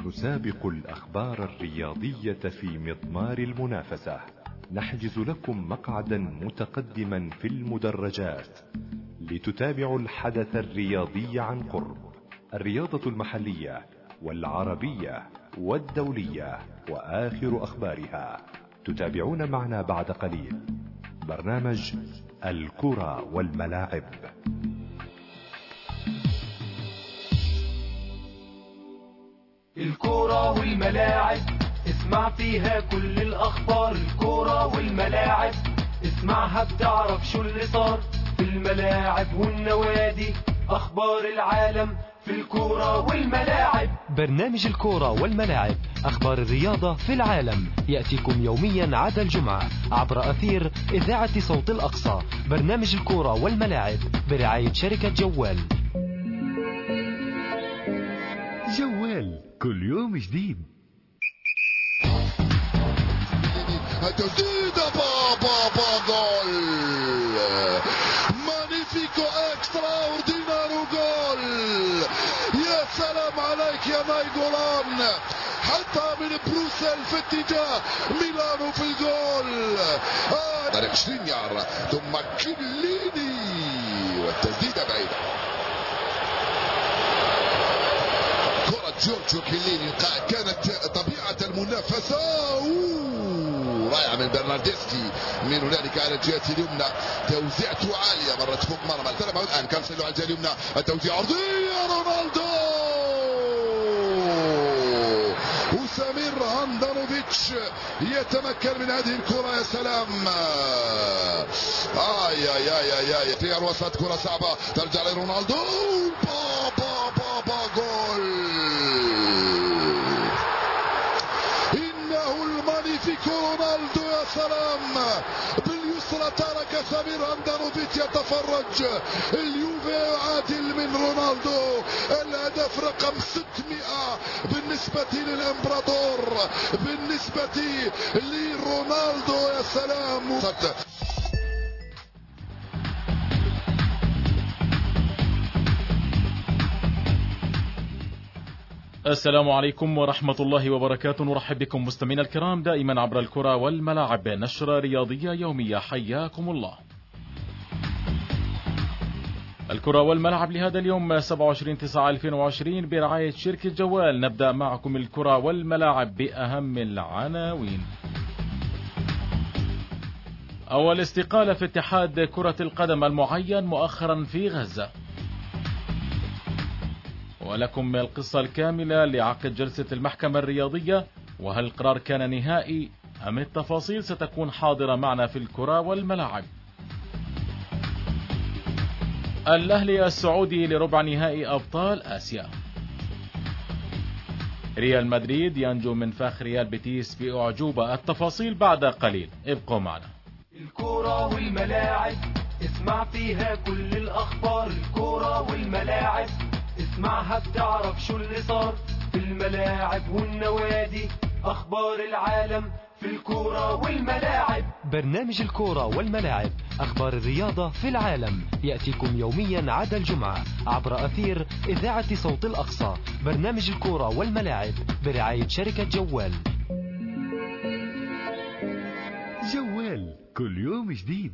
تسابق الأخبار الرياضية في مضمار المنافسة. نحجز لكم مقعدا متقدما في المدرجات لتتابعوا الحدث الرياضي عن قرب، الرياضة المحلية والعربية والدولية وآخر أخبارها. تتابعون معنا بعد قليل برنامج الكرة والملاعب. الكرة والملاعب اسمع فيها كل الأخبار. الكرة والملاعب اسمعها بتعرف شو اللي صار في الملاعب والنوادي، أخبار العالم في الكرة والملاعب. برنامج الكرة والملاعب، أخبار الرياضة في العالم، يأتيكم يوميا عدا الجمعة عبر أثير إذاعة صوت الأقصى. برنامج الكرة والملاعب برعاية شركة جوال. جوال كل يوم جديد. تسديدة بابا جول مانيفيكو اكسترا اوردينارو جول. يا سلام عليك يا نايجولان، حتى من بروسل في اتجاه ميلانو في الجول. طريق شرينيار ثم كليني والتسديدة بعيدة. جورجو كيليني كانت طبيعة المنافسة رائعة من برناردسكي من هنالك على الجهة اليمنى، توزيعته عالية مرت فوق مرمى الآن كانسيلو على الجهة اليمنى، التوزيع عرضية رونالدو وسمير هاندانوفيتش يتمكن من هذه الكرة. يا سلام يا اختيار وسط، كرة صعبة ترجع لرونالدو بابا جول. المانيفيكو رونالدو يا سلام باليسرى ترك سمير هاندانوفيتش يتفرج. اليوفي يعادل من رونالدو، الهدف رقم 600 بالنسبة للامبراطور، بالنسبة لرونالدو. يا سلام. السلام عليكم ورحمة الله وبركاته. نرحب بكم مستمعينا الكرام دائما عبر الكرة والملاعب، نشرة رياضية يومية، حياكم الله. الكرة والملعب لهذا اليوم 27/9/2020 برعاية شركة جوال. نبدأ معكم الكرة والملاعب بأهم العناوين. أول استقالة في اتحاد كرة القدم المعين مؤخرا في غزة، ولكم القصة الكاملة لعقد جلسة المحكمة الرياضية، وهل القرار كان نهائي أم التفاصيل ستكون حاضرة معنا في الكرة والملاعب. الأهلي السعودي لربع نهائي أبطال آسيا. ريال مدريد ينجو من فخ ريال بيتيس بأعجوبة. التفاصيل بعد قليل، ابقوا معنا. الكرة والملاعب اسمع فيها كل الأخبار. الكرة والملاعب اسمعها بتعرف شو اللي صار في الملاعب والنوادي، أخبار العالم في الكرة والملاعب. برنامج الكرة والملاعب، أخبار الرياضة في العالم، يأتيكم يوميا عدا الجمعة عبر أثير إذاعة صوت الأقصى. برنامج الكرة والملاعب برعاية شركة جوال. جوال كل يوم جديد.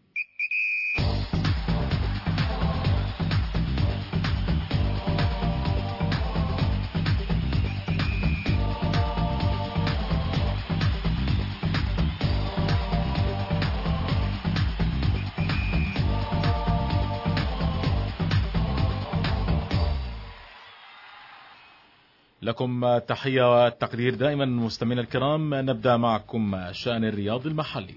لكم تحية والتقدير دائما مستمعينا الكرام. نبدأ معكم الشأن الرياضي المحلي.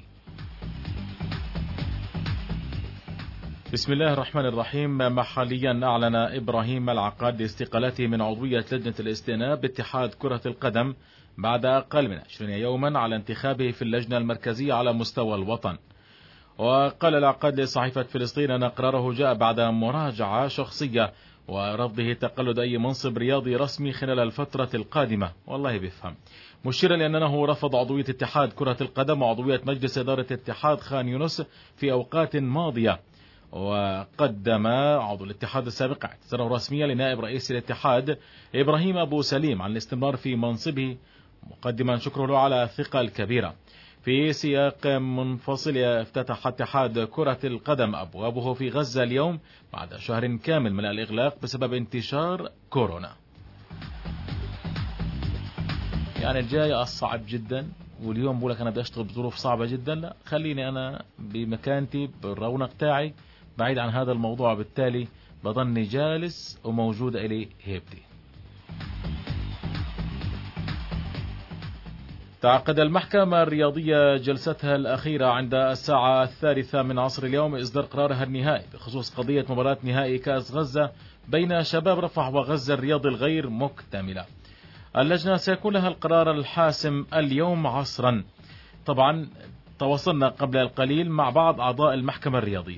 بسم الله الرحمن الرحيم. محليا أعلن إبراهيم العقاد استقالته من عضوية لجنة الاستئناف باتحاد كرة القدم بعد أقل من 20 يوما على انتخابه في اللجنة المركزية على مستوى الوطن. وقال العقاد لصحيفة فلسطين أن قراره جاء بعد مراجعة شخصية ورفضه تقلد أي منصب رياضي رسمي خلال الفترة القادمة. والله بيفهم. مشيرا لأنه رفض عضوية اتحاد كرة القدم وعضوية مجلس إدارة اتحاد خان يونس في أوقات ماضية. وقدم عضو الاتحاد السابق اعتذاره رسميا لنائب رئيس الاتحاد إبراهيم أبو سليم عن الاستمرار في منصبه، مقدما شكره له على الثقة الكبيرة. في سياق منفصل، افتتح اتحاد كرة القدم أبوابه في غزة اليوم بعد شهر كامل من الإغلاق بسبب انتشار كورونا. يعني الجاي أصعب جدا، واليوم بقول لك أنا بدي أشتغل بظروف صعبة جدا، لا خليني أنا بمكانتي بالرونق تاعي بعيد عن هذا الموضوع، بالتالي بضلني جالس وموجود إلي هيبتي. تعقد المحكمة الرياضية جلستها الأخيرة عند الساعة 3 من عصر اليوم إصدار قرارها النهائي بخصوص قضية مباراة نهائي كأس غزة بين شباب رفح وغزة الرياضي الغير مكتملة. اللجنة سيكون لها القرار الحاسم اليوم عصرا. طبعا تواصلنا قبل القليل مع بعض أعضاء المحكمة الرياضية،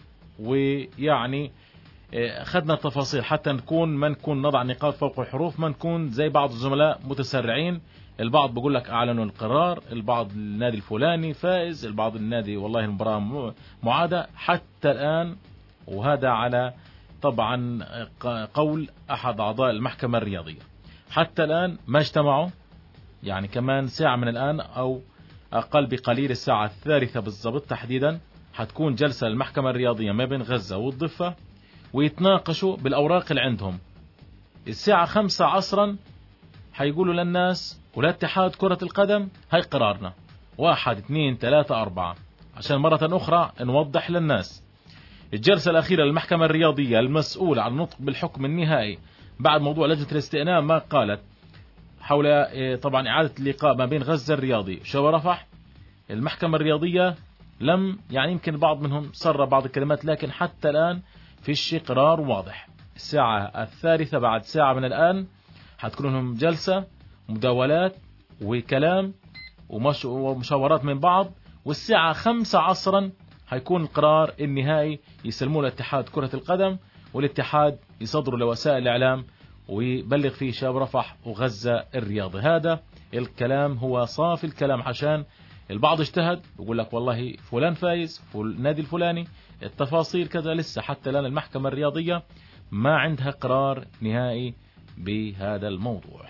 ويعني أخذنا التفاصيل حتى ما نكون نضع نقاط فوق الحروف، ما نكون زي بعض الزملاء متسرعين. البعض بقول لك أعلنوا القرار، البعض النادي الفلاني فائز، البعض النادي والله المباراة معادة حتى الآن. وهذا على طبعا قول أحد أعضاء المحكمة الرياضية. حتى الآن ما اجتمعوا، يعني كمان ساعة من الآن أو أقل بقليل، الساعة 3 بالضبط تحديدا حتكون جلسة المحكمة الرياضية ما بين غزة والضفة ويتناقشوا بالأوراق اللي عندهم. الساعة 5 عصرا حيقولوا للناس ولاتحاد كرة القدم هاي قرارنا 1 2 3 4 عشان مرة أخرى نوضح للناس. الجلسة الأخيرة للمحكمة الرياضية المسؤولة عن النطق بالحكم النهائي بعد موضوع لجنة الاستئناف ما قالت حول طبعا إعادة اللقاء ما بين غزة الرياضي وشباب رفح. المحكمة الرياضية لم يعني يمكن بعض منهم سر بعض الكلمات، لكن حتى الآن فيش قرار واضح. الساعة 3 بعد ساعة من الآن حتكون لهم جلسة مداولات وكلام ومشاورات من بعض، والساعة 5 عصرا هيكون القرار النهائي يسلموه لاتحاد كرة القدم، والاتحاد يصدروا لوسائل الإعلام ويبلغ فيه شباب رفح وغزة الرياضي. هذا الكلام هو صافي الكلام، عشان البعض اجتهد يقول لك والله فلان فايز النادي الفلاني، التفاصيل كذا. لسه حتى الآن المحكمة الرياضية ما عندها قرار نهائي بهذا الموضوع.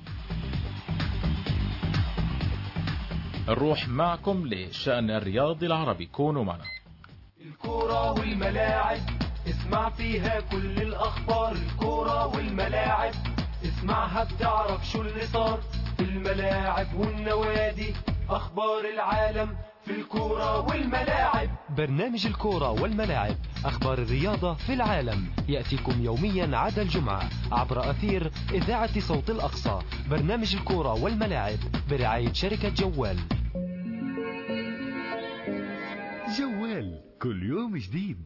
نروح معكم لشأن الرياضي العربي، كونوا معنا. الكورة والملاعب اسمع فيها كل الأخبار، الكورة والملاعب اسمعها بتعرف شو اللي صار في الملاعب والنوادي، أخبار العالم في الكورة والملاعب. برنامج الكورة والملاعب، أخبار الرياضة في العالم، يأتيكم يوميا عدا الجمعة عبر أثير إذاعة صوت الأقصى. برنامج الكورة والملاعب برعاية شركة جوال. جوال كل يوم جديد.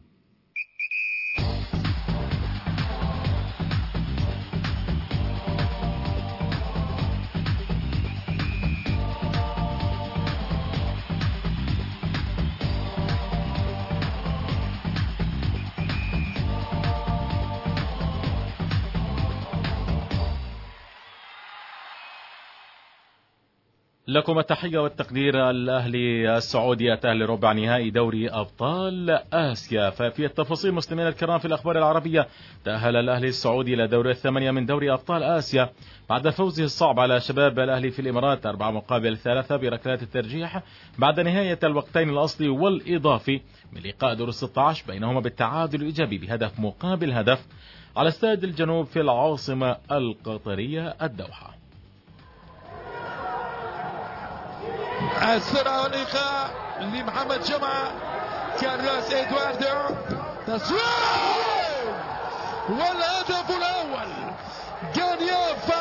لكم التحية والتقدير. الأهلي السعودي أتأهل لربع نهائي دوري أبطال آسيا. ففي التفاصيل مستمعينا الكرام في الأخبار العربية، تأهل الأهلي السعودي إلى دور 8 من دوري أبطال آسيا بعد فوزه الصعب على شباب الأهلي في الإمارات 4-3 بركلات الترجيح بعد نهاية الوقتين الأصلي والإضافي من لقاء دور 16 بينهما بالتعادل الإيجابي بهدف مقابل هدف على استاد الجنوب في العاصمة القطرية الدوحة. السرعة والإيقاع لمحمد جمعة، كارلوس إدواردو، تصوير والهدف الأول. غانييف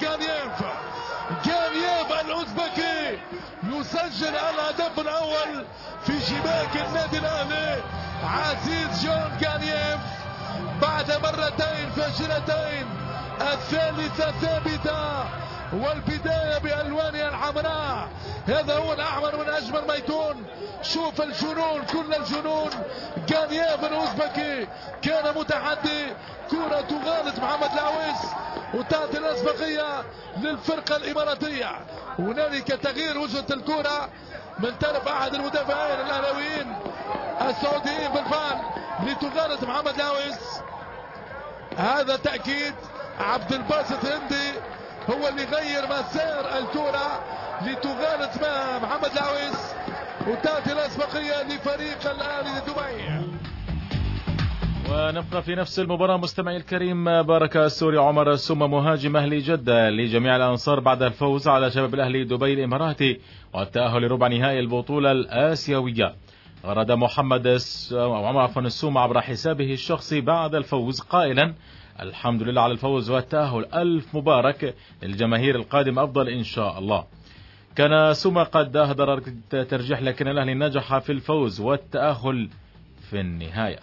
الأوزبكي يسجل الهدف الأول في شباك النادي الأهلي. عزيز جون غانييف بعد مرتين فاشلتين، الثالثة ثابتة والبداية بألوانها الحمراء. هذا هو الأحمر من أجمل ما يكون. شوف الجنون، كل الجنون. غانييف الأوزبكي كان متحدي، كرة تغالط محمد العويس وتعطي الأسبقية للفرقة الإماراتية. هنالك تغيير وجهة الكرة من طرف أحد المدافعين الأهلاويين السعوديين بالفعل. لتغارس محمد لاويس. هذا تأكيد عبد الباسط هندي هو اللي غير مسار الكرة لتغارس محمد لاويس، وتأتي الأسبقية لفريق الأهلي دبي. ونبقى في نفس المباراة مستمعي الكريم. بارك السوري عمر السومة مهاجم أهلي جدة لجميع الأنصار بعد الفوز على شباب الأهلي دبي الإماراتي والتأهل لربع نهائي البطولة الآسيوية. غرد محمد السومة عبر حسابه الشخصي بعد الفوز قائلا: الحمد لله على الفوز والتأهل، ألف مبارك للجماهير، القادم أفضل إن شاء الله. كان سومة قد أهدر ترجيح لكن الأهلي نجح في الفوز والتأهل في النهاية.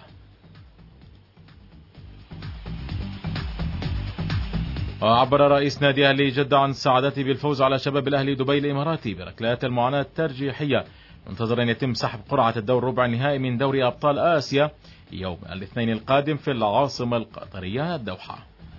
وعبر رئيس نادي أهلي جدة عن سعادته بالفوز على شباب الأهلي دبي الإماراتي بركلات المعاناة الترجيحية، منتظر أن يتم سحب قرعة الدور ربع النهائي من دوري أبطال آسيا يوم الاثنين القادم في العاصمة القطرية الدوحة.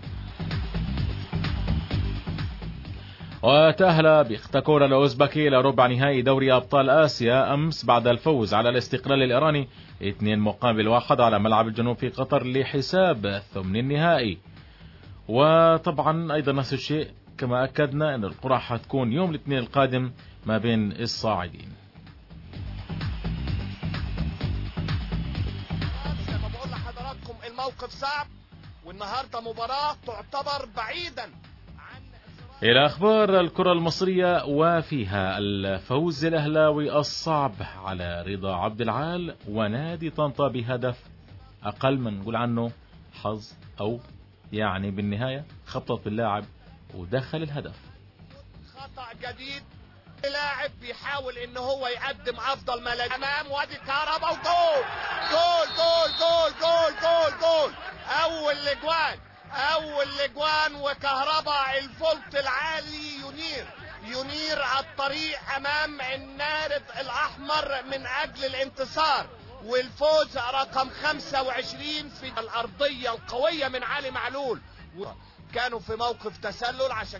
وتأهل بيختكور الأوزبكي إلى ربع نهائي دوري أبطال آسيا أمس بعد الفوز على الاستقلال الإيراني 2-1 على ملعب الجنوب في قطر لحساب ثمن النهائي. وطبعا أيضا نفس الشيء كما أكدنا أن القرعة حتكون يوم الاثنين القادم ما بين الصاعدين. زي ما بقول لحضراتكم الموقف صعب، والنهارده مباراة تعتبر بعيدا عن إلى أخبار الكرة المصرية، وفيها الفوز الأهلاوي الصعب على رضا عبد العال ونادي طنطا بهدف أقل من نقول عنه حظ، أو يعني بالنهاية خبطت باللاعب ودخل الهدف. خطأ جديد، لاعب بيحاول ان هو يقدم افضل ما لديه امام وادي كهربا، وجول جول جول جول جول جول جول. اول الاجوان وكهربا الفولت العالي ينير الطريق امام النارد الاحمر من اجل الانتصار والفوز رقم 25 في الارضيه القويه من علي معلول. كانوا في موقف تسلل عشان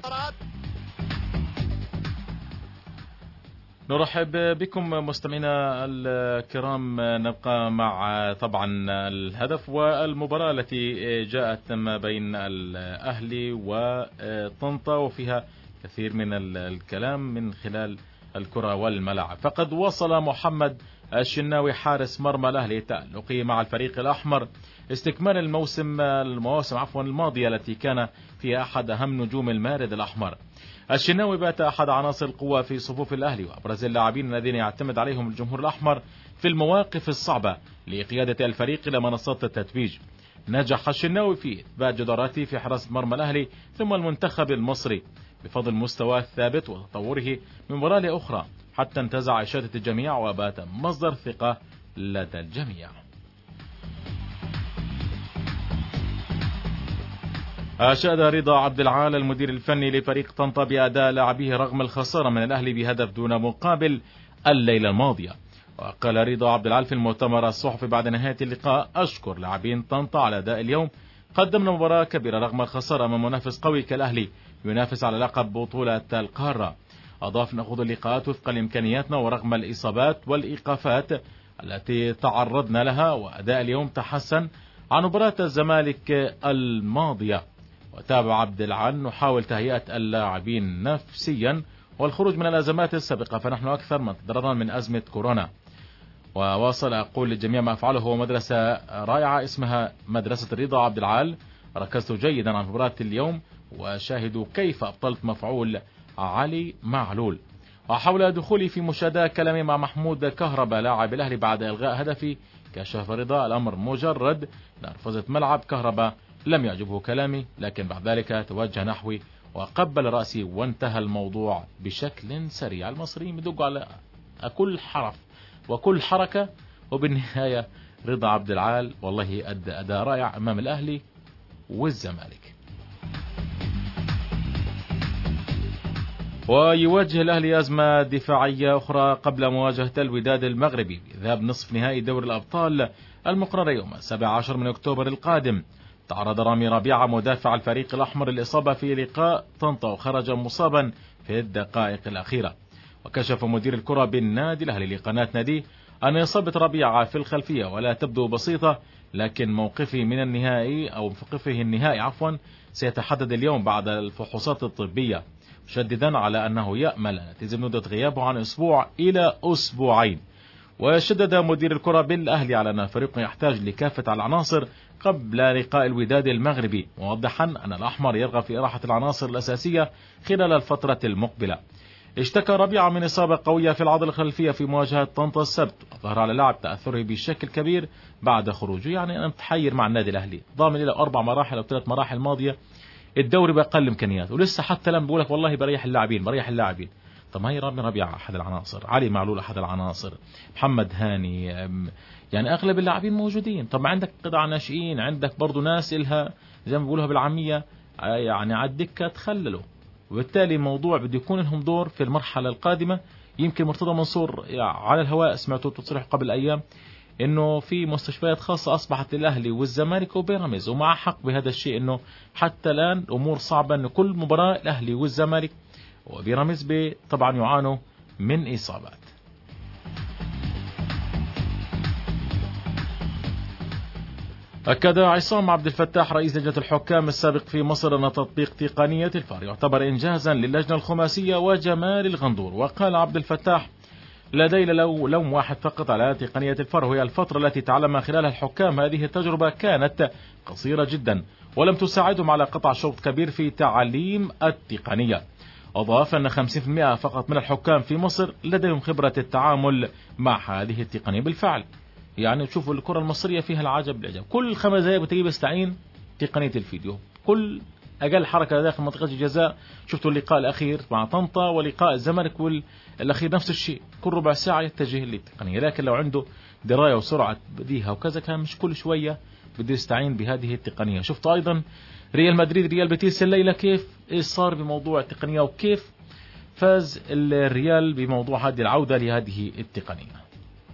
نرحب بكم مستمعينا الكرام. نبقى مع طبعا الهدف والمباراة التي جاءت ما بين الأهلي وطنطا، وفيها كثير من الكلام من خلال الكرة والملعب. فقد وصل محمد الشناوي حارس مرمى الأهلي تألقه مع الفريق الأحمر استكمال المواسم الماضية التي كان فيها أحد أهم نجوم المارد الأحمر. الشناوي بات أحد عناصر القوة في صفوف الأهلي وأبرز اللاعبين الذين يعتمد عليهم الجمهور الأحمر في المواقف الصعبة لقيادة الفريق إلى منصات التتويج. نجح الشناوي في إثبات جداراته في حراسة مرمى الأهلي ثم المنتخب المصري بفضل مستواه الثابت وتطوره من مباراة لأخرى حتى انتزع إشادة الجميع وبات مصدر ثقة لدى الجميع. أشاد رضا عبد العال المدير الفني لفريق طنطا بأداء لاعبيه رغم الخسارة من الأهلي بهدف دون مقابل الليلة الماضية. وقال رضا عبد العال في المؤتمر الصحفي بعد نهاية اللقاء: أشكر لاعبين طنطا على أداء اليوم، قدمنا مباراة كبيرة رغم الخسارة من منافس قوي كالأهلي ينافس على لقب بطولة القارة. أضاف: نأخذ اللقاءات وفق لإمكانياتنا ورغم الإصابات والإيقافات التي تعرضنا لها، وأداء اليوم تحسن عن مباراة الزمالك الماضية. وتابع عبد العال: نحاول تهيئة اللاعبين نفسيا والخروج من الأزمات السابقة، فنحن أكثر من ضررا من أزمة كورونا. وواصل: أقول للجميع ما أفعله هو مدرسة رائعة اسمها مدرسة رضا عبد العال، ركزت جيدا عن مباراة اليوم وشاهدوا كيف أبطلت مفعول علي معلول. وحول دخولي في مشاهدة كلامي مع محمود كهربا لاعب الأهلي بعد إلغاء هدفي، كشف رضا الأمر مجرد نرفزة ملعب. كهربا لم يعجبه كلامي، لكن بعد ذلك توجه نحوي وقبل رأسي وانتهى الموضوع بشكل سريع. المصريين بدقوا على كل حرف وكل حركة، وبالنهاية رضا عبد العال والله أدى أداء رائع أمام الأهلي والزمالك. ويواجه الأهلي أزمة دفاعية أخرى قبل مواجهة الوداد المغربي بذهاب نصف نهائي دوري الأبطال المقرر يوم 17 من أكتوبر القادم. تعرض رامي ربيعة مدافع الفريق الأحمر الإصابة في لقاء طنطا وخرج مصابا في الدقائق الأخيرة. وكشف مدير الكرة بالنادي الأهلي لقناة ناديه أن إصابة ربيعة في الخلفية ولا تبدو بسيطة، لكن موقفه من النهائي أو موقفه النهائي عفوا سيتحدد اليوم بعد الفحوصات الطبية، مشددا على أنه يأمل أن تتم مدة غيابه عن أسبوع إلى أسبوعين. وشدد مدير الكرة بالأهلي على أن فريقه يحتاج لكافة العناصر قبل لقاء الوداد المغربي، موضحا أن الأحمر يرغب في إراحة العناصر الأساسية خلال الفترة المقبلة. اشتكى ربيعة من إصابة قوية في العضلة الخلفية في مواجهة طنطا السبت، وظهر على لاعب تأثره بشكل كبير بعد خروجه. يعني أنا متحير مع النادي الأهلي، ضامن إلى 4 مراحل أو 3 مراحل ماضية الدوري بأقل إمكانيات، ولسه حتى لما بقولك والله بريح اللاعبين. طب ما هي رامي ربيعة أحد العناصر، علي معلول أحد العناصر، محمد هاني، يعني أغلب اللاعبين موجودين. طب عندك قطاع ناشئين، عندك برضو ناس إلها زي ما بيقولوها بالعامية يعني على الدكة تخللوا، وبالتالي موضوع بده يكون لهم دور في المرحلة القادمة. يمكن مرتضى منصور على الهواء سمعته تصريح قبل أيام إنه في مستشفيات خاصة أصبحت للأهلي والزمالك وبيراميدز، ومع حق بهذا الشيء، إنه حتى الآن الأمور صعبة، إنه كل مباراة الأهلي والزمالك وبيراميدز طبعا يعانوا من إصابات. أكد عصام عبد الفتاح رئيس لجنة الحكام السابق في مصر أن تطبيق تقنية الفار يعتبر إنجازا للجنة الخماسية وجمال الغندور. وقال عبد الفتاح: لدي لوم واحد فقط على تقنية الفار، وهي الفترة التي تعلم خلالها الحكام هذه التجربة كانت قصيرة جدا ولم تساعدهم على قطع شوط كبير في تعليم التقنية. أضاف أن 50% فقط من الحكام في مصر لديهم خبرة التعامل مع هذه التقنية. بالفعل يعني تشوفوا الكرة المصرية فيها العجب العجب، كل 5 دقائق بتجي بستعين تقنية الفيديو، كل أقل حركة داخل منطقة الجزاء. شفتوا اللقاء الأخير مع طنطا ولقاء الزمالك والأخير نفس الشيء، كل ربع ساعة يتجه للتقنية. لكن لو عنده دراية وسرعة بديهة وكذا كان مش كل شوية بده يستعين بهذه التقنية. شفت أيضا ريال مدريد ريال بيتيس الليلة كيف صار بموضوع التقنية، وكيف فاز الريال بموضوع هذه العودة لهذه التقنية.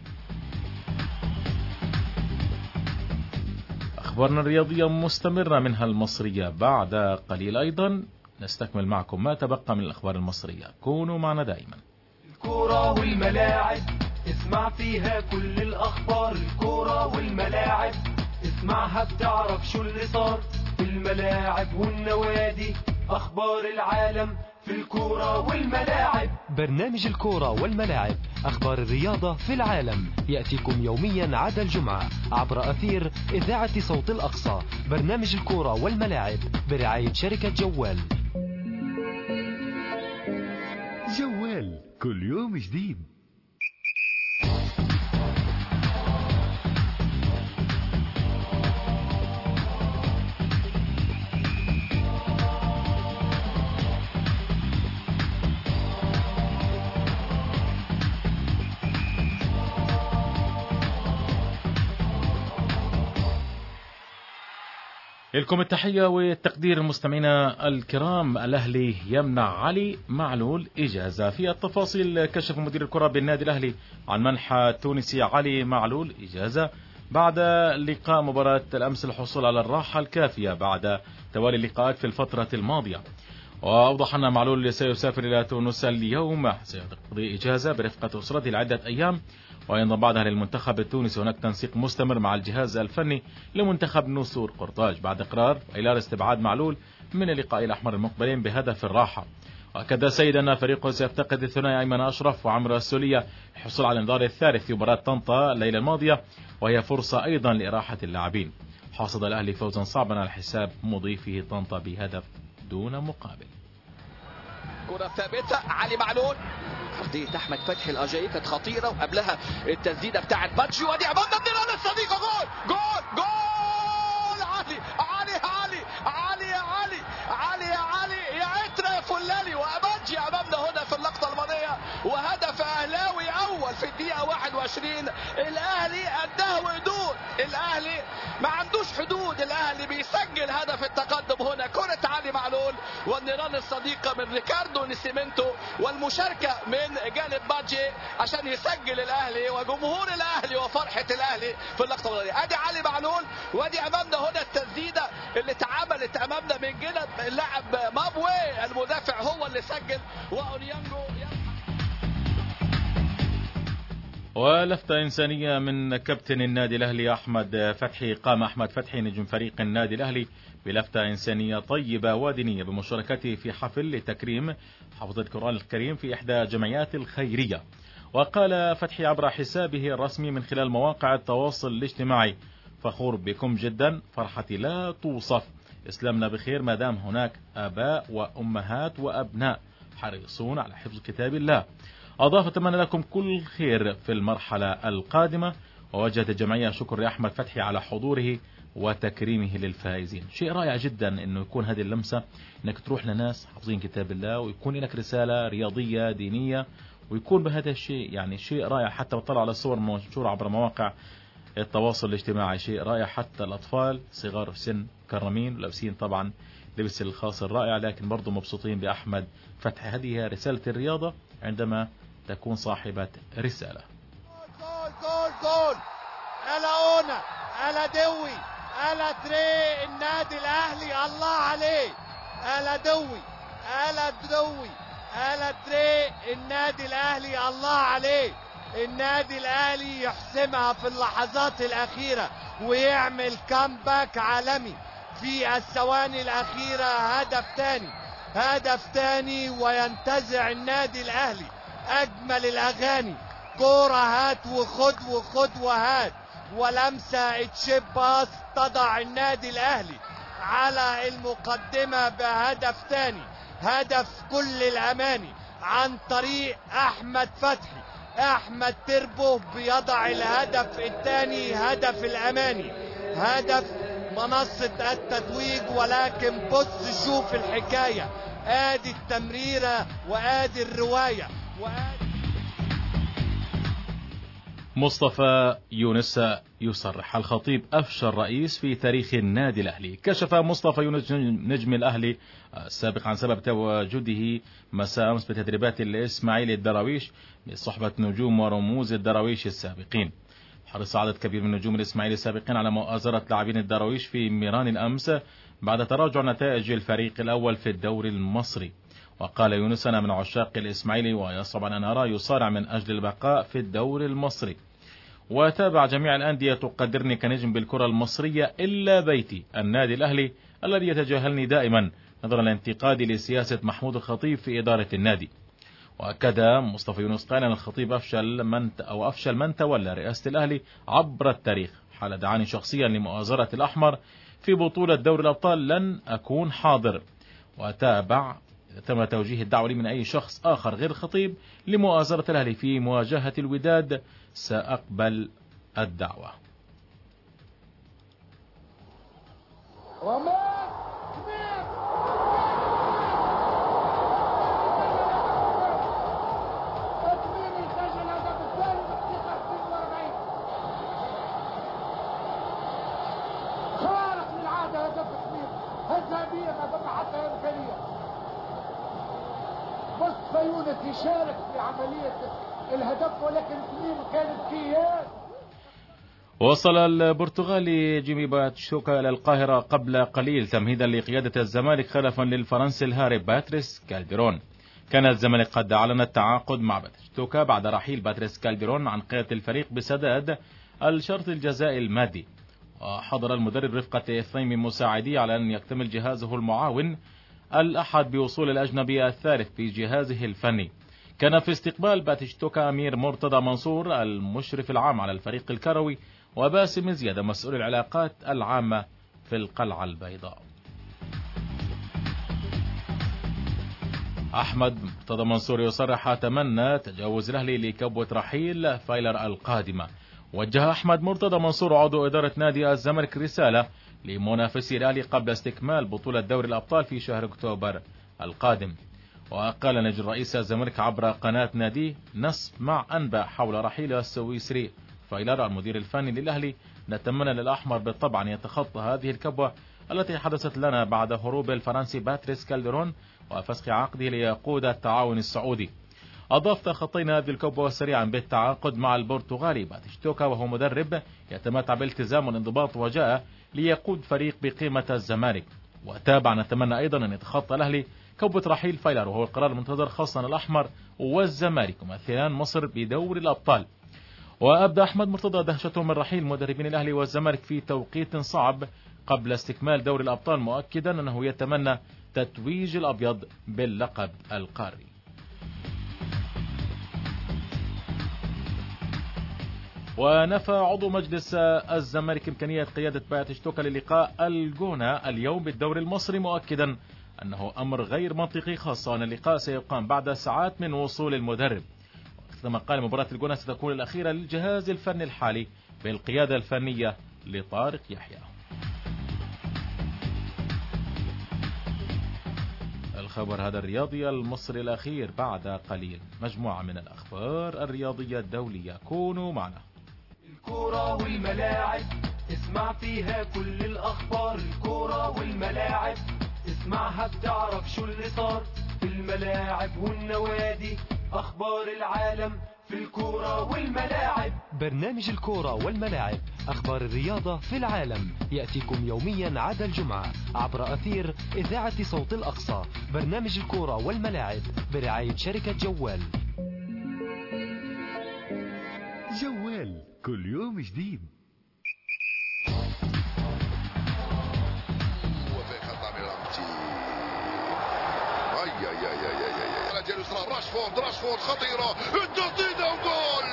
أخبارنا الرياضية مستمرة منها المصرية. بعد قليل أيضا نستكمل معكم ما تبقى من الأخبار المصرية، كونوا معنا دائما. الكرة والملاعب اسمع فيها كل الأخبار، الكرة والملاعب اسمعها بتعرف شو اللي صار في الملاعب والنوادي، أخبار العالم في الكرة والملاعب. برنامج الكرة والملاعب، أخبار الرياضة في العالم، يأتيكم يوميا عدا الجمعة عبر أثير إذاعة صوت الأقصى. برنامج الكرة والملاعب برعاية شركة جوال. جوال كل يوم جديد. لكم التحية والتقدير مستمعينا الكرام. الأهلي يمنع علي معلول إجازة. في التفاصيل كشف مدير الكرة بالنادي الأهلي عن منح التونسي علي معلول إجازة بعد لقاء مباراة الأمس للحصول على الراحة الكافية بعد توالي اللقاءات في الفترة الماضية. وأوضح أن معلول سيسافر إلى تونس اليوم، سيقضي إجازة برفقة أسرته لعدة أيام وينضم بعدها للمنتخب التونسي. هناك تنسيق مستمر مع الجهاز الفني لمنتخب نسور قرطاج بعد قرار إلى استبعاد معلول من اللقاء الأحمر المقبلين بهدف الراحة. وأكد سيد أن فريقه سيفتقد الثنائي أيمن أشرف وعمرو السولية للحصول على الإنذار الثالث في مباراة طنطا الليلة الماضية، وهي فرصة أيضا لإراحة اللاعبين. حصد الأهلي فوزا صعبا على حساب مضيفه طنطا بهدف دون مقابل. كرة ثابتة، علي معلول، عرضية أحمد فتحي الأجاي كانت خطيرة، وقبلها التسديدة بتاعت باتشي، ودي أمامنا النيران الصديقة. جول جول جول! علي علي علي علي يا علي علي يا علي يا عترة يا فلالي، وأباتشي أمامنا هنا في اللقطة الماضية، وهدف أهلاوي أول في الدقيقة 21. الأهلي قدها وقدود، الأهلي ما عندوش حدود، الأهلي بيسجل هدف التقدم هنا. كرة علي معلول والنيران الصديقة من ريكاردو نيسيمنتو، والمشاركة من جانب باتشي عشان يسجل الأهلي وجمهور الأهلي وفرحة الأهلي في اللقطة الماضية. أدي علي معلول، وادي أمامنا هنا التسديدة اللي اتعملت أمامنا من جانب اللاعب مابوي المدافع، هو اللي سجل، وأونيانجو. ولفتة إنسانية من كابتن النادي الأهلي أحمد فتحي. قام أحمد فتحي نجم فريق النادي الأهلي بلفتة إنسانية طيبة ودينية بمشاركته في حفل لتكريم حافظ القرآن الكريم في إحدى جمعيات الخيرية. وقال فتحي عبر حسابه الرسمي من خلال مواقع التواصل الاجتماعي: فخور بكم جدا، فرحتي لا توصف، إسلامنا بخير ما دام هناك آباء وأمهات وأبناء حريصون على حفظ كتاب الله. أضاف: أتمنى لكم كل خير في المرحلة القادمة. ووجهت الجمعية شكر لأحمد فتحي على حضوره وتكريمه للفائزين. شيء رائع جدا أنه يكون هذه اللمسة، أنك تروح لناس حافظين كتاب الله ويكون لك رسالة رياضية دينية، ويكون بهذا الشيء يعني شيء رائع. حتى وطلع على الصور المنشورة عبر مواقع التواصل الاجتماعي شيء رائع. حتى الأطفال صغار السن كرمين ولابسين طبعا لبس الخاص الرائع، لكن برضو مبسوطين بأحمد فتحي. هذه رسالة الرياضة عندما تكون صاحبة رسالة. جول جول جول، ألا أونا، ألا دوي، ألا تري، النادي الأهلي الله عليه، ألا دوي، ألا دوي، ألا تري، النادي الأهلي الله عليه. النادي الأهلي يحسمها في اللحظات الأخيرة ويعمل كامباك عالمي في الثواني الأخيرة. هدف تاني وينتزع النادي الأهلي أجمل الأغاني. كورة هات وخد وهات، ولمسة تشيب باس تضع النادي الأهلي على المقدمة بهدف تاني، هدف كل الأماني عن طريق أحمد فتحي. أحمد تربو بيضع الهدف الثاني، هدف الأماني، هدف منصة التتويج. ولكن بص شوف الحكاية، آدي التمريرة وآدي الرواية مصطفى يونس يصرح: الخطيب أفشل رئيس في تاريخ النادي الأهلي. كشف مصطفى يونس نجم الأهلي السابق عن سبب تواجده مساء أمس بتدريبات الإسماعيلي الدراويش بصحبة نجوم ورموز الدراويش السابقين. حرص عدد كبير من نجوم الإسماعيلي السابقين على مؤازرة لاعبين الدراويش في ميران الأمس بعد تراجع نتائج الفريق الأول في الدوري المصري. وقال يونس: أنا من عشاق الإسماعيلي ويصعب أن أرى يصارع من أجل البقاء في الدوري المصري. وتابع: جميع الأندية تقدرني كنجم بالكرة المصرية إلا بيتي النادي الأهلي الذي يتجاهلني دائما نظرا لانتقادي لسياسة محمود الخطيب في إدارة النادي. وأكد مصطفى يونس قال أن الخطيب أفشل من تولى رئاسة الأهلي عبر التاريخ. حال دعاني شخصيا لمؤازرة الأحمر في بطولة دوري الأبطال لن أكون حاضر. وتابع: تم توجيه الدعوة لي من أي شخص آخر غير الخطيب لمؤازرة الأهلي في مواجهة الوداد سأقبل الدعوة. خارق للعادة هدف كبير، هزابية ما بقى حتى إمكانية. مصطفى يونس يشارك في عملية الهدف، ولكن تميم كانت فيه. وصل البرتغالي جيمي باتشوكا إلى القاهرة قبل قليل تمهيدا لقيادة الزمالك خلفا للفرنسي الهارب باتريس كالديرون. كان الزمالك قد أعلن التعاقد مع باتشوكا بعد رحيل باتريس كالديرون عن قيادة الفريق بسداد الشرط الجزائي المادي. وحضر المدرب رفقة 2 من مساعديه على أن يكتمل جهازه المعاون الأحد بوصول الأجنبي الثالث في جهازه الفني. كان في استقبال باتشتوكا أمير مرتضى منصور المشرف العام على الفريق الكروي وباسم زيادة مسؤول العلاقات العامة في القلعة البيضاء. أحمد مرتضى منصور يصرح: أتمنى تجاوز الأهلي لكبوة رحيل فايلر القادمة. وجه أحمد مرتضى منصور عضو إدارة نادي الزمالك رسالة لمنافسي الأهلي قبل استكمال بطولة دوري الأبطال في شهر أكتوبر القادم. وقال نجل رئيس الزمالك عبر قناة نادي: نسمع أنباء حول رحيل السويسري فايلر المدير الفني للأهلي. نتمنى للأحمر بالطبع أن يتخطى هذه الكبوة التي حدثت لنا بعد هروب الفرنسي باتريس كالديرون وفسخ عقده ليقود التعاون السعودي. أضاف: تخطينا هذه الكبوة سريعا بالتعاقد مع البرتغالي باتشتوكا وهو مدرب يتمتع بالالتزام والانضباط وجاء ليقود فريق بقيمة الزمالك. وتابع: نتمنى أيضا أن يتخطى الأهلي كبوة رحيل فايلر وهو القرار المنتظر خاصة الأحمر والزمالك ممثلان مصر بدوري الأبطال. وأبدأ أحمد مرتضى دهشته من رحيل مدربين الأهلي والزمالك في توقيت صعب قبل استكمال دوري الأبطال، مؤكدا أنه يتمنى تتويج الأبيض باللقب القاري. ونفى عضو مجلس الزمالك إمكانية قيادة باتش توكا للقاء الجونة اليوم بالدوري المصري، مؤكدا أنه أمر غير منطقي، خاصة أن اللقاء سيقام بعد ساعات من وصول المدرب. كما قال مباراة الجونة ستكون الأخيرة للجهاز الفني الحالي بالقيادة الفنية لطارق يحيى. الخبر هذا الرياضي المصري الأخير بعد قليل، مجموعة من الأخبار الرياضية الدولية، كونوا معنا. الكرة والملاعب اسمع فيها كل الأخبار، الكرة والملاعب اسمعها بتعرف شو اللي صار في الملاعب والنوادي، أخبار العالم في الكرة والملاعب. برنامج الكرة والملاعب، أخبار الرياضة في العالم، يأتيكم يوميا عدا الجمعة عبر أثير إذاعة صوت الأقصى. برنامج الكرة والملاعب برعاية شركة جوال. جوال كل يوم جديد. وفي خطأ من رامتي. رجل يسرى راشفورد خطيرة، التسديدة وجول،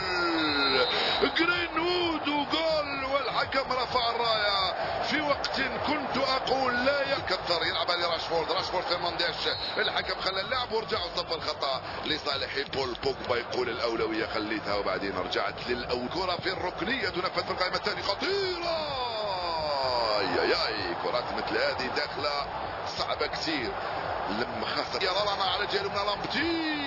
جرينوود وجول، والحكم رفع الراية في وقت كنت أقول لا يكثر. يلعب لراشفورد فرنانديش، الحكم خلى اللعب ورجع وصف الخطأ لصالح بول بوجبا، يقول الأولوية خليتها وبعدين رجعت كرة في الركنية تنفذ في القائمة الثانية خطيرة. كرات مثل هذه داخلة صعبة كثير لما خاصة يا ظلمة على جيل من لامبتي.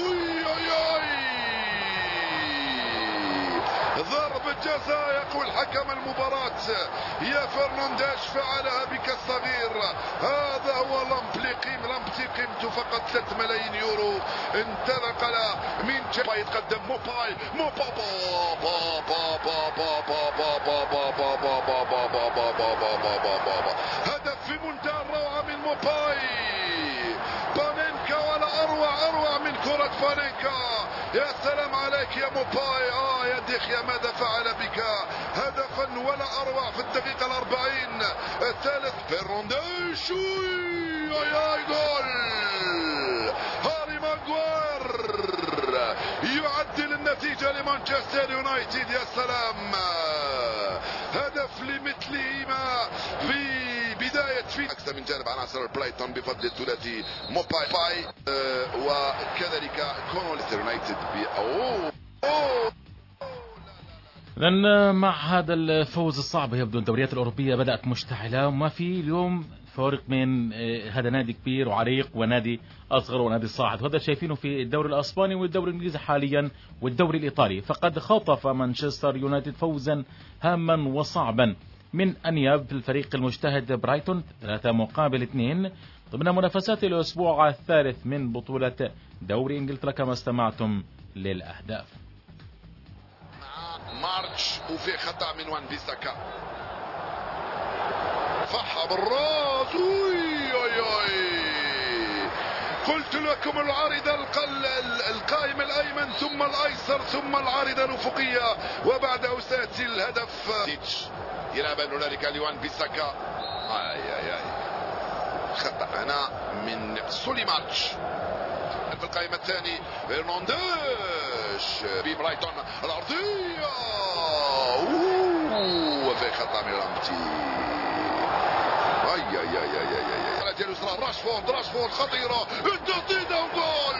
ضربة جزاء يقول حكم المباراة، يا فرنانديش فعلها بك الصغير. هذا هو لامبتي قيمته فقط 3 ملايين يورو. انطلق من جبا، يتقدم موباي هدف في منتهى الروعة من موباي. بانينكا ولا أروع من كرة بانينكا. يا سلام عليك يا موباي. يا ديخيا ماذا فعل بك؟ هدفا ولا أروع في الدقيقة 40 الثالث. فرنانديش جول. هاري ماغوير يعدل النتيجة لمانشستر يونايتد. يا سلام، هدف لمثلهما في بداية أكثر من جانب عناصر برايتون بفضل الثلاثي موباي وكذلك كونوليس يونايتد. لأن مع هذا الفوز الصعب يبدو الدوريات الأوروبية بدأت مشتعلة، وما في اليوم فارق بين هذا نادي كبير وعريق ونادي أصغر ونادي صاعد، وهذا شايفينه في الدوري الأسباني والدوري الإنجليزي حاليا والدوري الإيطالي. فقد خطف مانشستر يونايتد فوزا هاما وصعبا من أنياب الفريق المجتهد برايتون 3-2 ضمن منافسات الأسبوع الثالث من بطولة دوري إنجلترا كما استمعتم للأهداف. مارتش وفي خطأ من وان بيساكا، فحى بالراس. قلت لكم العارضة القائم الأيمن ثم الأيسر ثم العارضة الأفقية، وبعده سيأتي الهدف. يلعب هنالك لوان بيساكا. خطأ هنا من سوليمانش في القائمة الثاني. فرنانديش ببرايتون الأرضية وفي خطأ من رامتي. رجل يسرى راشفورد خطيرة، التسديدة وجول،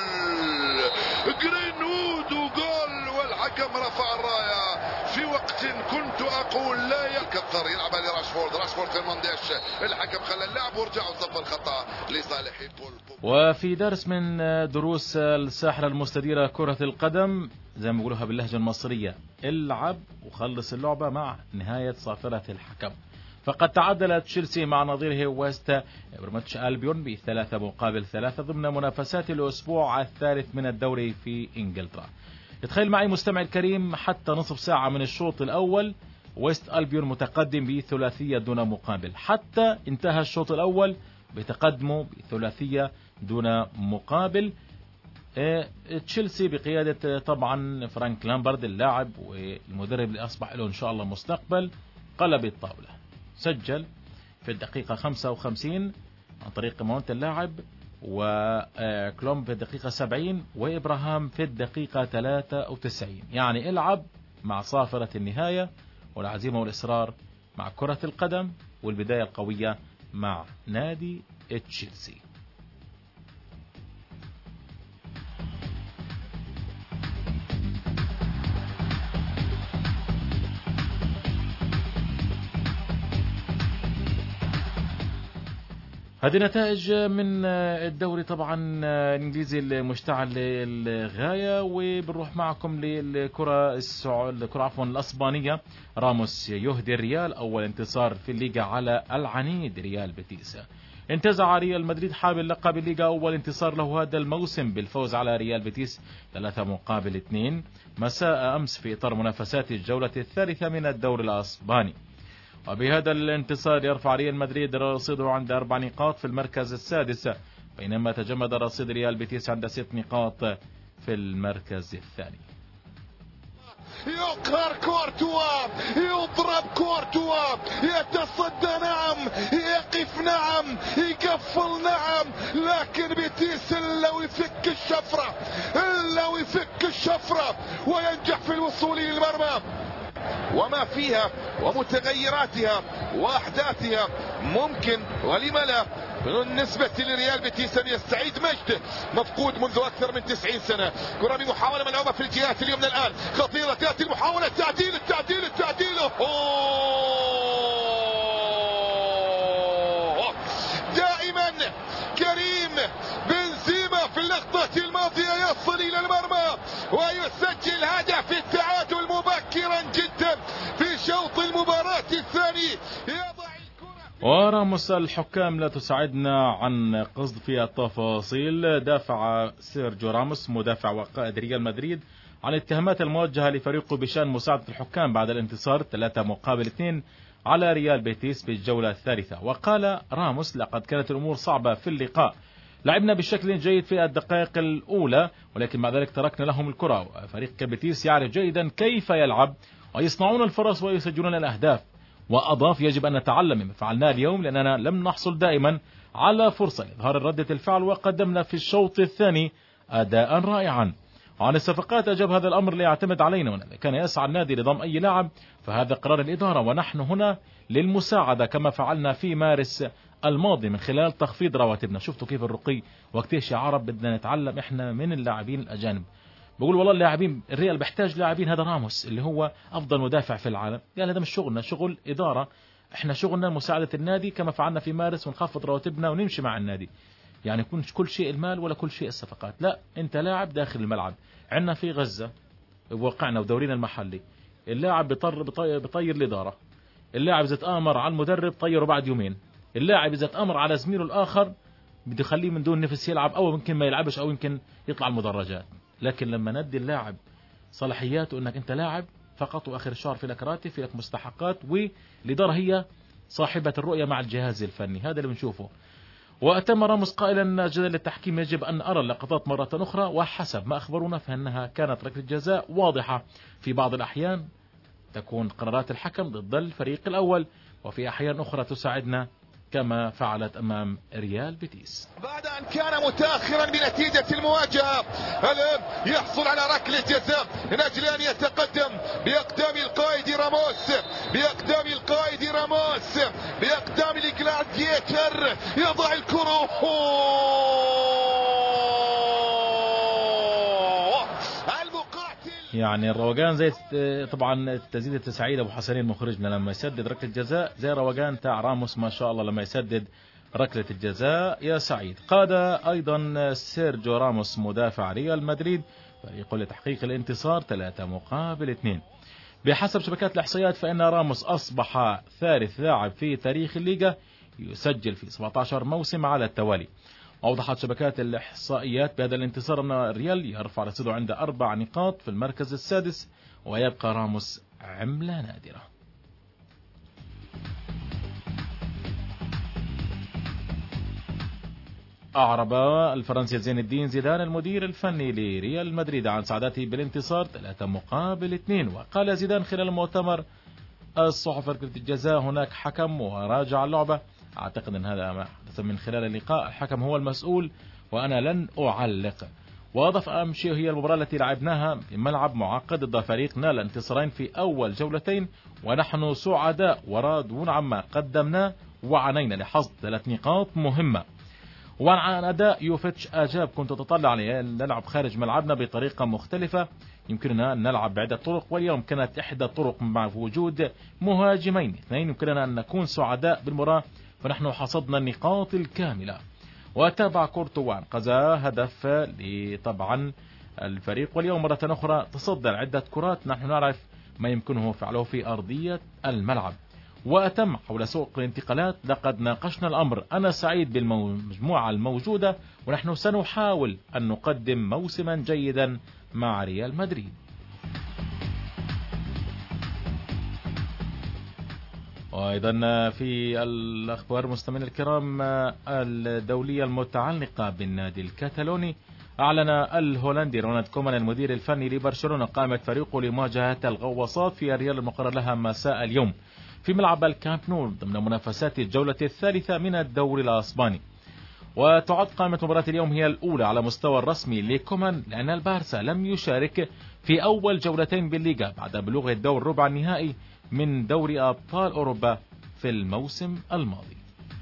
جرينوود وجول، والحكم رفع الراية في وقت كنت أقول لا يكثر. يلعب لراشفورد فرنانديش، الحكم خلى اللعب ورجع وصف الخطأ لصالح بول. وفي درس من دروس الساحرة المستديرة كرة القدم زي ما بيقولوها باللهجة المصرية، العب وخلص اللعبة مع نهاية صافرة الحكم. فقد تعادل تشيلسي مع نظيره ويست برمتش ألبيون ب3-3 ضمن منافسات الأسبوع الثالث من الدوري في إنجلترا. اتخيل معي مستمع الكريم حتى نصف ساعة من الشوط الأول ويست ألبيون متقدم بثلاثية دون مقابل، حتى انتهى الشوط الأول بتقدمه بثلاثية دون مقابل. تشيلسي بقيادة طبعا فرانك لامبرد اللاعب والمدرب اللي أصبح له إن شاء الله مستقبل قلب الطاولة. سجل في الدقيقة 55 عن طريق مونت اللاعب، وكلوم في الدقيقة 70، وإبراهام في الدقيقة 93. يعني العب مع صافرة النهاية والعزيمة والإصرار مع كرة القدم والبداية القوية مع نادي تشيلسي. هذه نتائج من الدوري طبعا الانجليزي المشتعل للغاية. وبنروح معكم للكرة الاسبانية. راموس يهدي الريال اول انتصار في الليغا على العنيد ريال بيتيس. انتزع ريال مدريد حامل لقب الليغا اول انتصار له هذا الموسم بالفوز على ريال بيتيس 3-2 مساء امس في اطار منافسات الجولة الثالثة من الدوري الاسباني. وبهذا الانتصار يرفع ريال مدريد رصيده عند 4 نقاط في المركز السادس، بينما تجمد رصيد ريال بيتيس عند 6 نقاط في المركز الثاني. يقهر كورتوا، يضرب كورتوا، يتصدى نعم، يقف نعم، يقفل نعم، لكن بيتيس إلا ويفك الشفرة، إلا ويفك الشفرة وينجح في الوصول للمرمى. وما فيها ومتغيراتها وأحداثها ممكن ولم لا بالنسبة لريال بيتيس أن يستعيد مجد مفقود منذ أكثر من 90 سنة. كرة بمحاولة ملعوبة في الجهات اليمنى الآن، خطيرة تأتي المحاولة، التعديل. دائما كريم بنزيما في اللقطة الماضية يصل إلى المرمى ويسجل هدف التعادل مبكرا جدا في شوط المباراة الثاني. وراموس الحكام لا تساعدنا عن قصد في التفاصيل. دافع سيرجيو راموس مدافع وقائد ريال مدريد عن الاتهامات الموجهة لفريقه بشأن مساعدة الحكام بعد الانتصار 3-2 على ريال بيتيس في الجولة الثالثة. وقال راموس: لقد كانت الأمور صعبة في اللقاء، لعبنا بشكل جيد في الدقائق الأولى، ولكن مع ذلك تركنا لهم الكرة. فريق بيتيس يعرف جيدا كيف يلعب ويصنعون الفرص ويسجلون الأهداف. وأضاف: يجب أن نتعلم مما فعلناه اليوم، لأننا لم نحصل دائما على فرصة لإظهار ردة الفعل، وقدمنا في الشوط الثاني أداء رائعا. وعن الصفقات أجاب: هذا الأمر لا يعتمد علينا، وإذا كان يسعى النادي لضم أي لاعب فهذا قرار الإدارة، ونحن هنا للمساعدة كما فعلنا في مارس الماضي من خلال تخفيض رواتبنا. شفتوا كيف الرقي وقتيش يا عرب بدنا نتعلم إحنا من اللاعبين الأجانب. بقول والله اللاعبين الريال بيحتاج لاعبين. هذا راموس اللي هو أفضل مدافع في العالم قال هذا مش شغلنا، شغل إدارة، إحنا شغلنا مساعدة النادي كما فعلنا في مارس، ونخفض رواتبنا ونمشي مع النادي. يعني يكون كل شيء المال ولا كل شيء الصفقات، لا، أنت لاعب داخل الملعب. عندنا في غزة بواقعنا ودورينا المحلي اللاعب بطير الإدارة، اللاعب إذا تآمر على المدرب طيره بعد يومين، اللاعب إذا تآمر على زميله الآخر بده يخليه من دون نفس يلعب، أو يمكن ما يلعبش، أو يمكن يطلع المدرجات. لكن لما ندي اللاعب صلاحياته انك انت لاعب فقط، واخر الشهر في لك راتب، في لك مستحقات، والإدارة هي صاحبة الرؤية مع الجهاز الفني. هذا اللي بنشوفه. وأتم راموس قائلا: جدل التحكيم يجب أن أرى اللقطات مرة أخرى، وحسب ما أخبرونا فإنها كانت ركلة جزاء واضحة. في بعض الأحيان تكون قرارات الحكم ضد الفريق الأول، وفي أحيان أخرى تساعدنا كما فعلت أمام ريال بيتيس. بعد أن كان متأخرا بنتيجة المواجهة، الآن يحصل على ركلة جزاء من أجل أن يتقدم بأقدام القائد راموس، بأقدام الجلاديتر، يضع الكرة. يعني الروقان زي طبعا تزيد التسعيد ابو حسنين مخرجنا لما يسدد ركله جزاء، زي روقان تاع راموس ما شاء الله لما يسدد ركله الجزاء يا سعيد. قاد ايضا سيرجيو راموس مدافع ريال مدريد فريقه لتحقيق الانتصار 3-2. بحسب شبكات الاحصائيات فان راموس اصبح ثالث لاعب في تاريخ الليغا يسجل في 17 موسم على التوالي. أوضحت شبكات الإحصائيات بهذا الانتصار أن الريال يرفع رصيده عند 4 نقاط في المركز السادس، ويبقى راموس عملة نادرة. أعرب الفرنسي زين الدين زيدان المدير الفني لريال مدريد عن سعادته بالانتصار 3-2. وقال زيدان خلال المؤتمر الصحفي ركلة الجزاء هناك حكم وراجع اللعبة. أعتقد أن هذا ما حدث من خلال اللقاء، الحكم هو المسؤول وأنا لن أعلق. وأضاف أهم شيء هي المباراة التي لعبناها في ملعب معقد ضد فريق نال انتصارين في أول جولتين ونحن سعداء وراضون عما قدمناه وعنينا لحصد 3 نقاط مهمة. وعن أداء يوفيتش أجاب كنت أتطلع على أن نلعب خارج ملعبنا بطريقة مختلفة، يمكننا أن نلعب بعدة طرق واليوم كانت إحدى الطرق مع وجود مهاجمين 2 يمكننا أن نكون سعداء بالمباراة فنحن حصدنا النقاط الكاملة. وتابع كورتوا انقذ هدف لطبعا الفريق واليوم مرة أخرى تصدر عدة كرات نحن نعرف ما يمكنه فعله في أرضية الملعب. وأتم حول سوق الانتقالات لقد ناقشنا الأمر، أنا سعيد بالمجموعة الموجودة ونحن سنحاول أن نقدم موسما جيدا مع ريال مدريد. وأيضا في الأخبار مستمعينا الكرام الدولية المتعلقة بالنادي الكتالوني، أعلن الهولندي رونالد كومان المدير الفني لبرشلونة قائمة فريقه لمواجهة الغواصات في الريال المقرر لها مساء اليوم في ملعب الكامب نو ضمن منافسات الجولة الثالثة من الدوري الإسباني. وتعد قائمة مباراة اليوم هي الأولى على مستوى الرسمي لكومان لأن البارسا لم يشارك في أول جولتين بالليغا بعد بلوغ الدور ربع النهائي من دوري أبطال أوروبا في الموسم الماضي.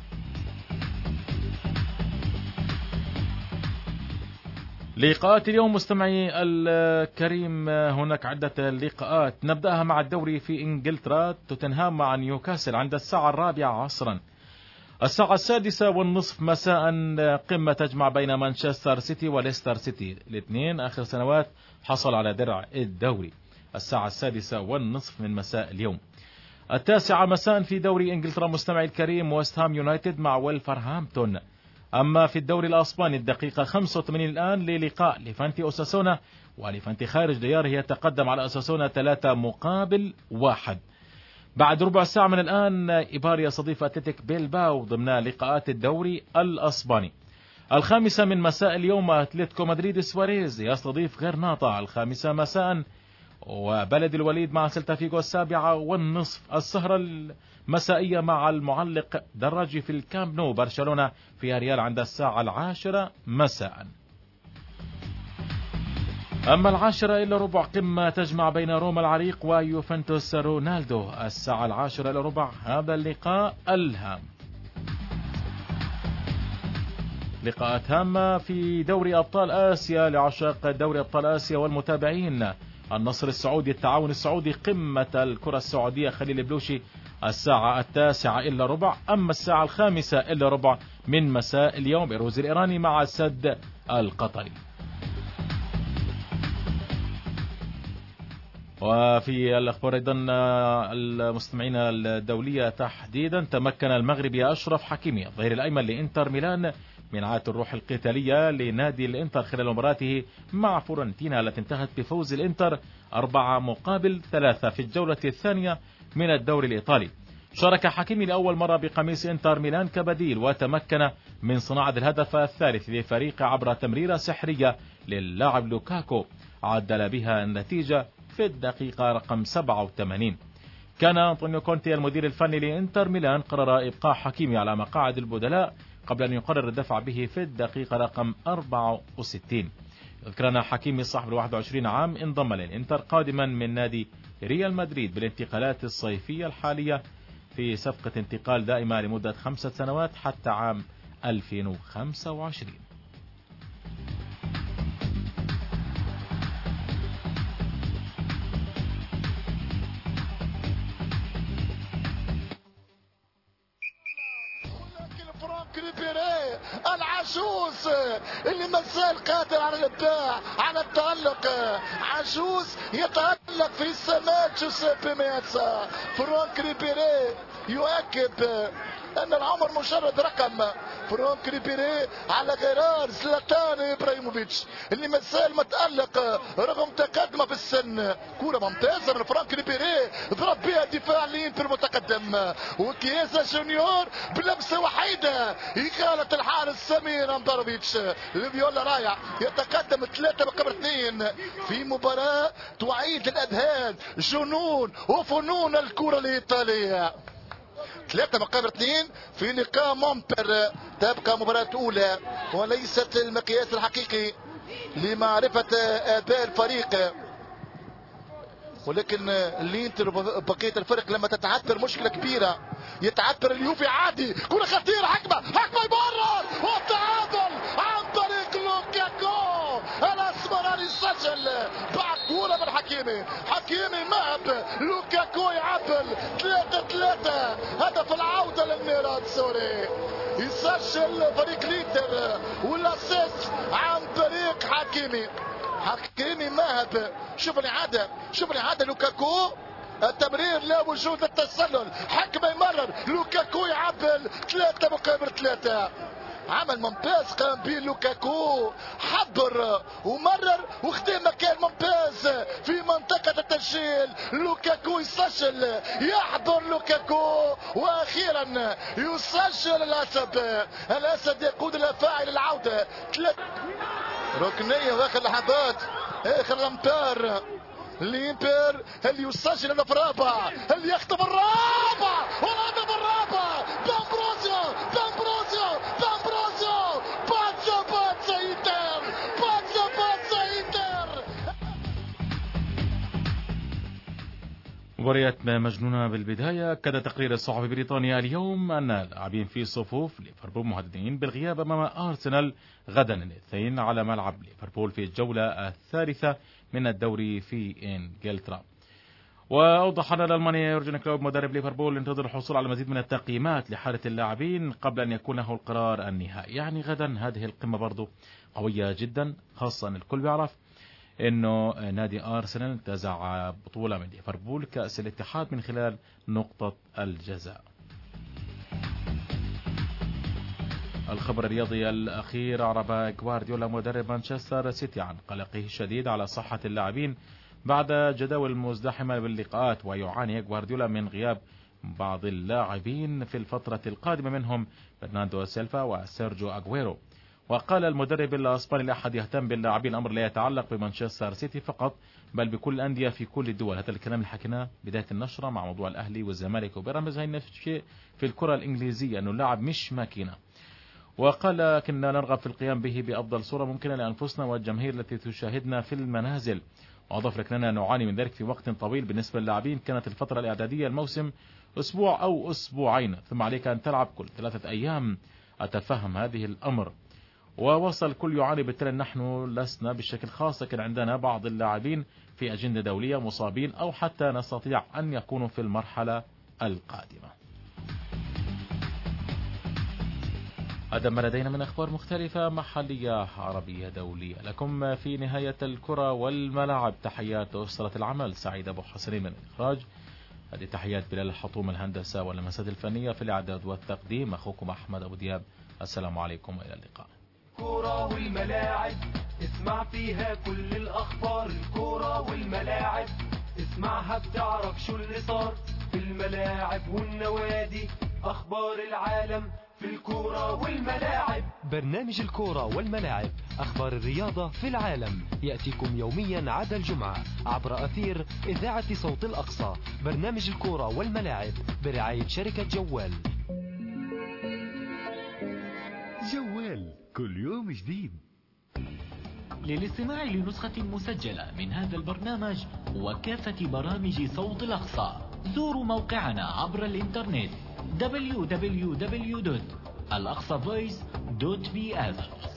لقاءات اليوم مستمعي الكريم هناك عدة لقاءات، نبدأها مع الدوري في إنجلترا. توتنهام مع نيوكاسل عند الساعة 4 عصرا. الساعة 6:30 مساء قمة تجمع بين مانشستر سيتي وليستر سيتي، الاثنين آخر سنوات حصل على درع الدوري. الساعة 6:30 من مساء اليوم. 9 مساء في دوري إنجلترا مستمعي الكريم ويست هام يونايتد مع ويلفرهامبتون. أما في الدوري الأسباني الدقيقة 85 الآن للقاء ليفانتي أوساسونا، وليفانتي خارج دياره يتقدم على أوساسونا 3-1. بعد ربع ساعة من الآن إيباريا يستضيف أتلتيك بيلباو ضمن لقاءات الدوري الأسباني. 5 من مساء اليوم أتلتيكو مدريد سواريز يستضيف غرناطة 5 مساء، وبلد الوليد مع سيلتا فيغو 7:30. السهرة المسائية مع المعلق دراجي في الكامب نو برشلونة في ريال عند الساعة 10 مساء. أما 10:15 قمة تجمع بين روما العريق ويوفنتوس رونالدو الساعة 10:15. هذا اللقاء الهام. لقاءات هامة في دوري أبطال آسيا لعشاق دوري أبطال آسيا والمتابعين. النصر السعودي التعاون السعودي قمة الكرة السعودية خليل بلوشي الساعة 9:15. أما الساعة 5:15 من مساء اليوم بيروز الإيراني مع السد القطري. وفي الأخبار أيضا المستمعين الدولية تحديدا، تمكن المغربي أشرف حكيمي الظهير الأيمن لإنتر ميلان من عادة الروح القتالية لنادي الإنتر خلال مباراته مع فورنتينا التي انتهت بفوز الإنتر 4-3 في الجولة الثانية من الدوري الإيطالي. شارك حكيمي لأول مرة بقميص إنتر ميلان كبديل وتمكن من صناعة الهدف الثالث لفريقه عبر تمريرة سحرية للاعب لوكاكو عدل بها النتيجة في الدقيقة رقم 87. كان أنطونيو كونتي المدير الفني لإنتر ميلان قرر إبقاء حكيمي على مقاعد البدلاء قبل أن يقرر الدفع به في الدقيقة رقم 64. ذكرنا حكيمي صاحب 21 عام انضم للإنتر قادما من نادي ريال مدريد بالانتقالات الصيفية الحالية في صفقة انتقال دائمة لمدة 5 سنوات حتى عام 2025. العجوز اللي ما زال قادر على الابداع على التألق، عجوز يتألق في السماء جوزيبي مياتسا. فرانك ريبيري يؤكد ان العمر مجرد رقم. فرانك ريبيري على غرار زلاتان ابراهيموفيتش اللي ما زال متألق رغم تقدمه في السن. كرة ممتازة من فرانك ريبيري ضرب بها الدفاع الانتر المتقدم، وكيازا جونيور بلمسة وحيدة إقالة الحارس سمير أمبروفيتش. الفيولا رايح يتقدم 3-2 في مباراة تعيد الأذهان جنون وفنون الكرة الإيطالية. 3-2 في لقاء مونبر. تبقى مباراة أولى وليست المقياس الحقيقي لمعرفة آباء الفريق، ولكن الانتر وبقية الفرق لما تتعثر مشكلة كبيرة. يتعثر اليوفي عادي، كرة خطيرة، حكمة يبرر والتعادل عن طريق لوكاكو. الاسمراني يسجل بعد كرة من حكيمي مهب، لوكاكو يعدل 3-3. هدف العودة للنيران سوري، يسجل فريق الانتر والاسيست عن طريق حكيمي مهب. شوف الإعادة لوكاكو، التمرير لا وجود للتسلل، حكمة يمرر، لوكاكو يعبل 3-3. عمل ممتاز قام به لوكاكو، حضر ومرر واخدم مكان ممتاز في منطقة التسجيل. لوكاكو يسجل، يحضر لوكاكو واخيرا يسجل الاسد يقود الى فاعل العودة. ركنية واخر لحظات، اخر الامتار. الانتر هل يسجل الهدف الرابع، هل يخطف الرابع والهدف الرابع. دامبروزيو باتزا انتر. مباريات مجنونة بالبداية. أكد تقرير الصحفي بريطانيا اليوم أن اللاعبين في صفوف ليفربول مهددين بالغياب أمام أرسنال غدا الاثنين على ملعب ليفربول في الجولة الثالثة من الدوري في إنجلترا. وأوضح أن الألماني يورجن كلوب مدرب ليفربول ينتظر الحصول على مزيد من التقييمات لحالة اللاعبين قبل أن يكون له القرار النهائي. يعني غدا هذه القمة برضو قوية جدا، خاصة أن الكل بيعرف انه نادي ارسنال انتزع بطولة من ليفربول كأس الاتحاد من خلال نقطة الجزاء. الخبر الرياضي الأخير، أعرب غوارديولا مدرب مانشستر سيتي عن قلقه الشديد على صحة اللاعبين بعد جداول مزدحمة باللقاءات، ويعاني غوارديولا من غياب بعض اللاعبين في الفترة القادمة منهم برناردو سيلفا وسيرجيو أغويرو. وقال المدرب الاسباني لا احد يهتم باللاعبين، الامر لا يتعلق بمانشستر سيتي فقط بل بكل الانديه في كل الدول. هذا الكلام اللي حكيناه بدايه النشره مع موضوع الاهلي والزمالك وبيراميدز، هي نفس الشيء في الكره الانجليزيه، انه اللاعب مش ماكينه. وقال كنا نرغب في القيام به بافضل صوره ممكنه لانفسنا والجماهير التي تشاهدنا في المنازل. واضاف لكننا نعاني من ذلك في وقت طويل. بالنسبه للاعبين كانت الفتره الاعداديه الموسم اسبوع او اسبوعين، ثم عليك ان تلعب كل 3 ايام. اتفهم هذه الامر. ووصل كل يعاني، بالتالي نحن لسنا بشكل خاص، لكن عندنا بعض اللاعبين في أجندة دولية مصابين أو حتى نستطيع أن يكونوا في المرحلة القادمة. هذا ما لدينا من أخبار مختلفة محلية عربية دولية. لكم في نهاية الكرة والملاعب تحيات أسرة العمل، سعيد أبو حسنين من الإخراج. هذه تحيات بلال الحطوم الهندسة واللمسات الفنية في الإعداد والتقديم، أخوكم أحمد أبو دياب. السلام عليكم وإلى اللقاء. الكرة والملاعب اسمع فيها كل الأخبار. الكرة والملاعب اسمعها بتعرف شو اللي صار في الملاعب والنوادي. أخبار العالم في الكرة والملاعب. برنامج الكرة والملاعب، أخبار الرياضة في العالم، يأتيكم يوميا عدا الجمعة عبر أثير إذاعة صوت الأقصى. برنامج الكرة والملاعب برعاية شركة جوال. جوال كل يوم جديد. للاستماع لنسخة مسجلة من هذا البرنامج وكافة برامج صوت الأقصى زوروا موقعنا عبر الإنترنت www.alaqsavoice.bf.